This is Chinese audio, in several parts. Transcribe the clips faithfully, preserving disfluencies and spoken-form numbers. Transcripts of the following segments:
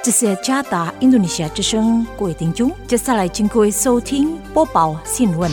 这是加达印度尼西亚之声，各位听众，接下来请各位收听播报新闻。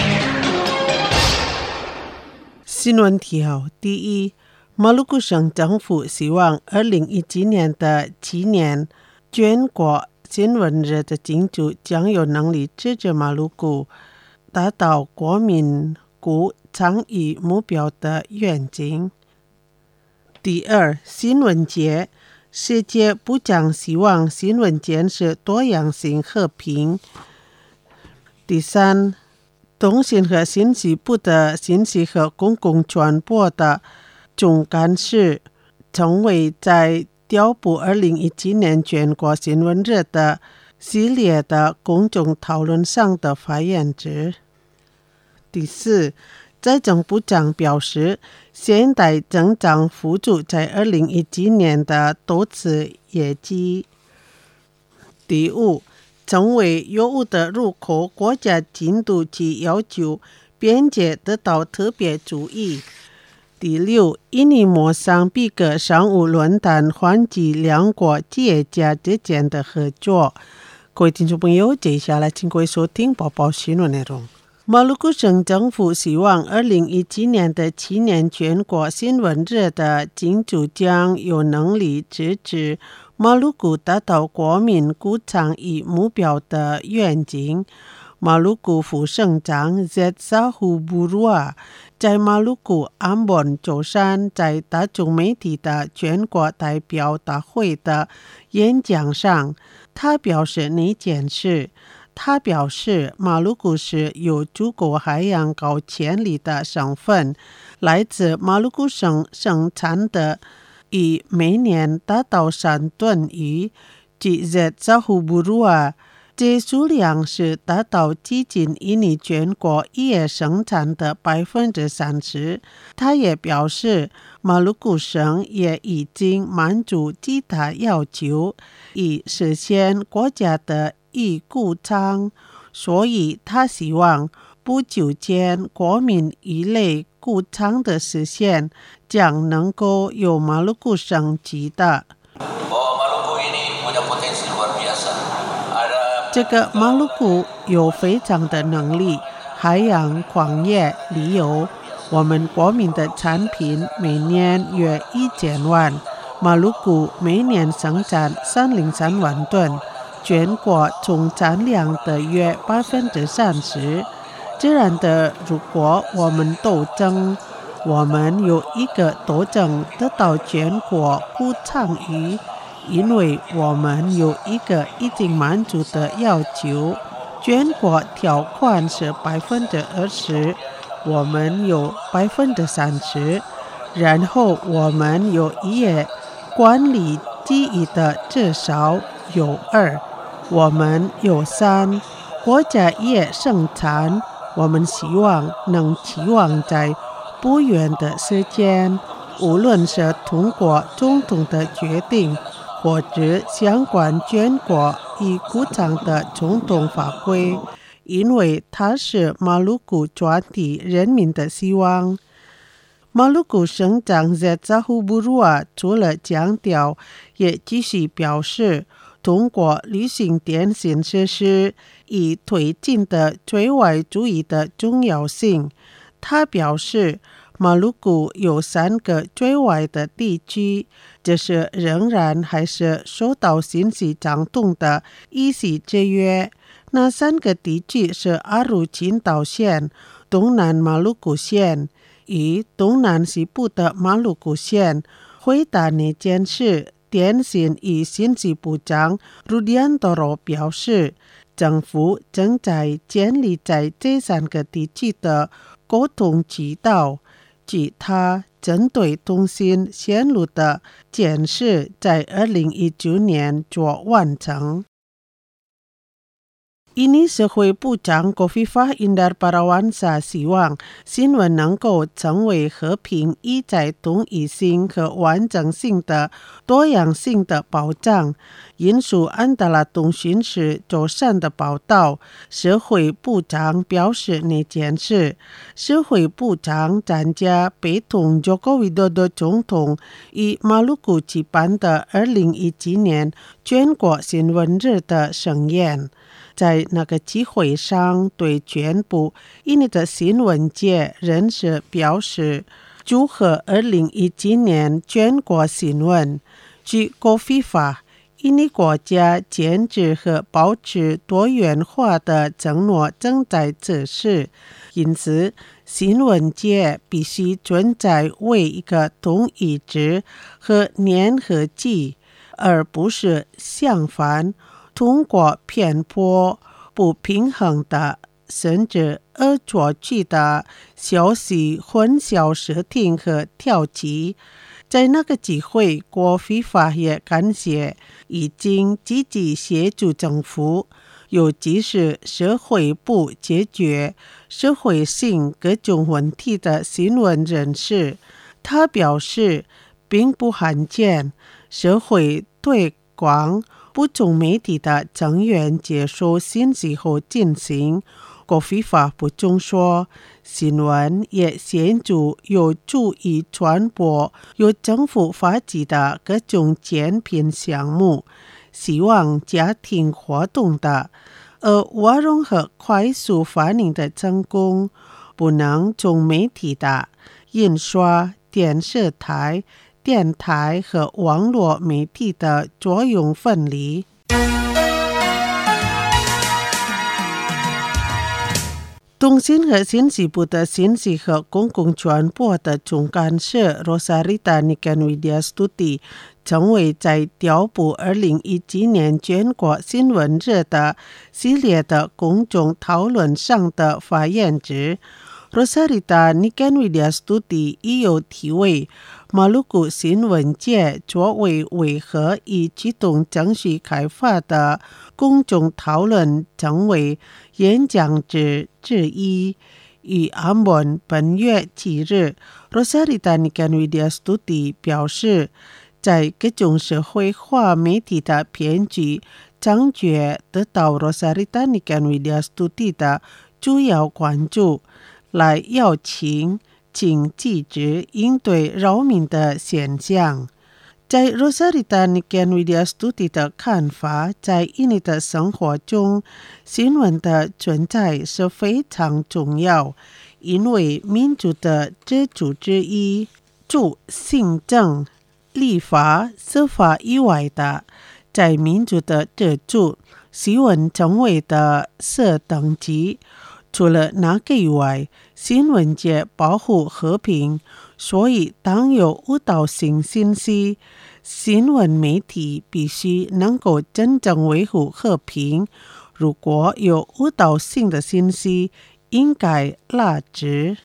新闻提要：第一，马鲁古省政府希望二零一七年的七年全国新闻日的庆祝将有能力支持马鲁古达到国民古倡议目标的愿景。第二，新闻节。世界部长希望新闻界是多样性和平。第三，通信和信息部的信息和公共传播的总干事成为在调布二零一七年全国新闻日的系列的公众讨论上的发言者。第四，财政部长表示，现代增长辅助在二零一七年的多次业绩。第五，成为药物的入口国家进度及要求边界得到特别注意。第六，印尼莫桑比克商务论坛唤起两国企业家之间的合作。各位听众朋友，接下来请各位收听播报新闻内容。马鲁古省政府希望二零一七年的七年全国新闻日的庆祝将有能力支持马鲁古达到国民古倡议目标的愿景。马鲁古副省长 Z Sahuburua 在马鲁古安本周三在大众媒体的全国代表大会的演讲上，他表示那件事。他表示，马鲁古是有足够海洋高潜力的省份，来自马鲁古省生产的以每年达到三吨鱼。据 Z Sahuburua， 这数量是达到接近印尼全国业生产的百分之三十。他也表示，马鲁古省也已经满足其他要求，以实现国家的以故昌，所以他希望不久间国民一类故昌的实现将能够有马鲁古省级的。这个马鲁古有非常的能力，海洋、矿业、旅游，我们国民的产品每年约一千万，马鲁古每年生产三零三万吨。全国总产量的约百分之三十。这样的，如果我们斗争，我们有一个斗争得到全国古倡议，因为我们有一个已经满足的要求，全国条款是百分之二十，我们有百分之三十，然后我们有一业管理记忆的至少有二。我们有三，国家也生产，我们希望能期望在不远的时间，无论是通过总统的决定，或者相关全国已鼓掌的总统法规，因为它是马鲁古全体人民的希望。马鲁古省长 Z Sahuburua 除了强调，也继续表示，通过履行电信设施以推进的对外主义的重要性。他表示，马鲁古有三个对外的地区，这是仍然还是受到信息掌控的意识制约。那三个地区是阿鲁群岛县、东南马鲁古县与东南西部的马鲁古县。回答那件事，电信与信息部长 Rudiantoro 表示，政府正在建立在这三个地区的沟通渠道，即他针对通信线路的建设在二零一九年就完成。 Ini社会部长 Khofifah Indar Parawansa 希望新闻能够成为和平、意在同一性和完整性的多样性的保障。引述安达拉通讯社周三的报道，社会部长表示那件事，社会部长参加陪同 Joko Widodo 总统以马鲁古举办的二零一七年全国新闻日的盛宴。在那个机会上，对全部印尼的新闻界人士表示祝贺二零一七年全国新闻。据 Khofifah， 印尼国家坚持和保持多元化的承诺正在测试，因此新闻界必须存在为一个同一值和粘合剂，而不是相反通过偏颇、不平衡的甚至恶作剧的消息混淆视听和挑起。在那个机会，国非法也感谢已经积极协助政府，尤其是社会部解决社会性各种问题的新闻人士。他表示，并不罕见，社会推广不同媒体的成员接收信息后进行。国非法补充说，新闻也显著有助于传播由政府发起的各种减贫项目，希望家庭活动的，而瓦隆和快速反应的成功，不能从媒体的印刷、电视台、电台和网络媒体的作用分离。通信和信息部的信息和公共传播的总干事 Rosarita Niken Widyastuti 成为在调补二零一七年全国新闻日的系列的公众讨论上的发言者。Rosarita Niken Widyastuti 亦有提为马鲁古新闻界作为为何以启动争取开发的公众讨论成为演讲者之一。与阿门本月七日 Rosarita Niken Widyastuti 表示，在各种社会化媒体的骗局猖獗得到 Rosarita Niken Widyastuti 的主要关注，来邀请请记者应对扰民的现象。在 Rosarita Niken Widyastuti 的看法，在印尼的生活中，新闻的存在是非常重要，因为民主的支柱之一，除行政、立法、司法以外的，在民主的支柱，新闻成为的是等级。除了那个以外，新闻界保护和平，所以当有误导性信息，新闻媒体必须能够真正维护和平。如果有误导性的信息，应该拉直。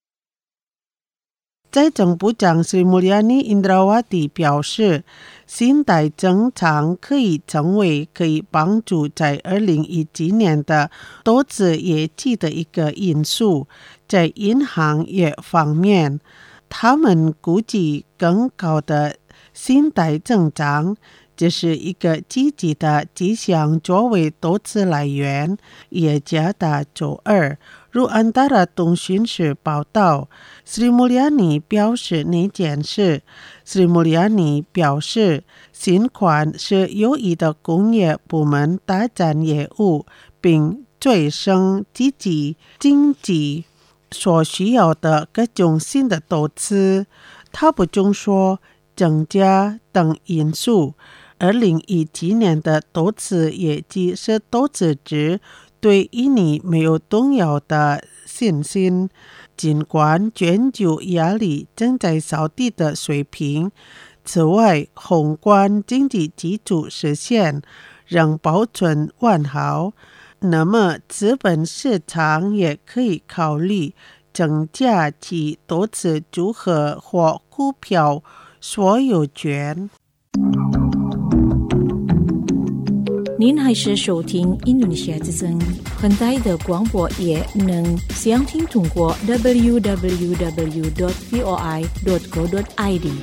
财政部长 Sri Mulyani Indrawati 表示，新贷增长可以成为可以帮助在二零一七年的投资业绩的一个因素。在银行业方面，他们估计更高的新贷增长，这是一个积极的迹象作为投资来源。耶加达周二如安达拉通讯社报道， Sri Mulyani 表示那件事。Sri Mulyani 表示，新款是有意的工业部门大展业务，并催生积极经济所需要的各种新的投资。他补充说，增加等因素，二零一七年的投资业绩是投资者对印尼没有动摇的信心，尽管全球压力正在扫地的水平。此外，宏观经济基础实现仍保存完好，那么资本市场也可以考虑增加其投资组合或股票所有权。 您还是收听印度尼西亚之声很大的广播，也能详听通过 ดับเบิลยู ดับเบิลยู ดับเบิลยู ดอท วี โอ ไอ ดอท โค ดอท ไอ ดี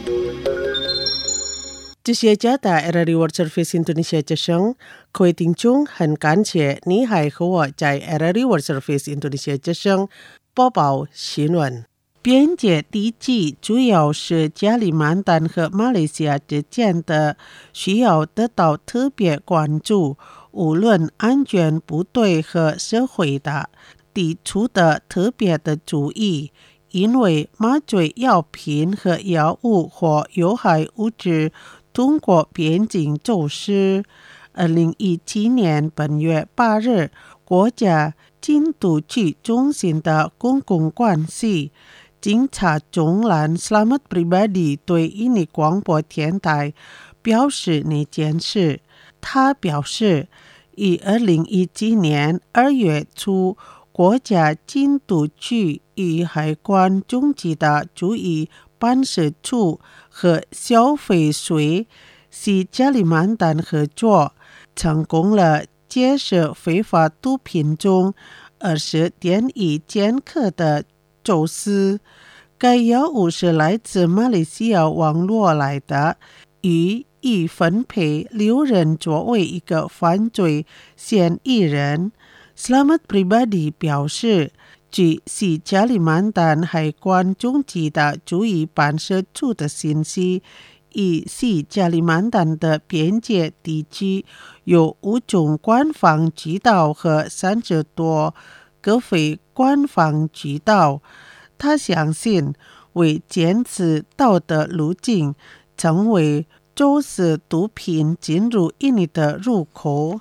这些家的 R R I World Service Indonesia 之声，各位听众，很感谢你还和我在 R R I World Service Indonesia 之声播报新闻。边界地区主要是加里曼丹和马来西亚之间的，需要得到特别关注，无论安全部队和社会的提出的特别的注意，因为麻醉药品和药物或有害物质通过边境走私。二零一七年本月八日，国家禁毒局中心的公共关系警察总拦 Selamat Pribadi 对印尼广播电台表示那件事。他表示，以二零一七年二月初，国家禁毒局与海关总局的注意办事处和消费税系加里曼丹合作，成功了截摄非法毒品中二十点一千克的走私。该药物是来自马来西亚网络来的，予以分配六人作为一个犯罪嫌疑人。Selamat Pribadi 表示，据西加里曼丹海关总局的注意办事处的信息，以西加里曼丹的边界地区有五种官方渠道和三十多个非官方渠道。他相信，为坚持道德路径，成为走私毒品进入印尼的入口。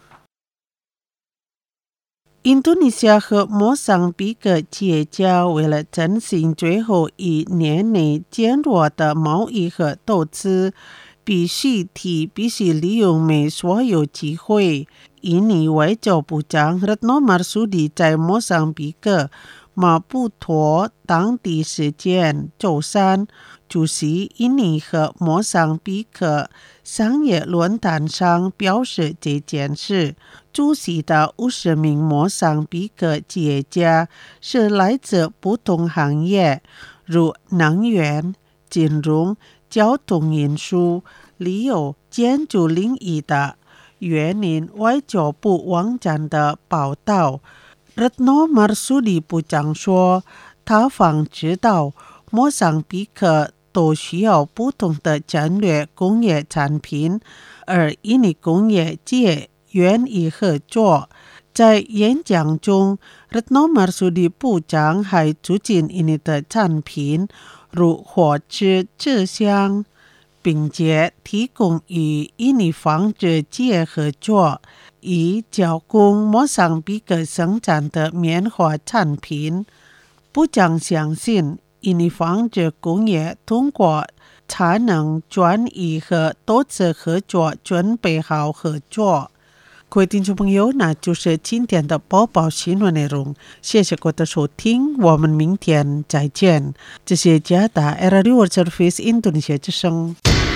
印度尼西亚和莫桑比克企业家为了振兴最后一年内减弱的贸易和投资，必须提必须利用每所有机会。印尼外交部长 Retno Marsudi 在莫桑比克马布托当地时间周三主席印尼和莫桑比克商业论坛上表示这件事。出席的五十名莫桑比克企业家是来自不同行业，如能源、金融、交通运输、旅游、建筑领域的。援引外交部网站的报道， Retno Marsudi 部长说，他方知道莫桑比克都需要不同的战略工业产品，而印尼工业界愿意合作。在演讲中， Retno Marsudi 部长还促进印尼的产品，如火车车厢，并且提供与印尼纺织界合作，以加工莫桑比克生产的棉花产品。部长相信，印尼纺织工业通过产能转移和多次合作准备好合作。各位听众朋友，那就是今天的播报新闻内容，谢谢各位的收听，我们明天再见。这是加拿大 R R I World Service Indonesia 之声。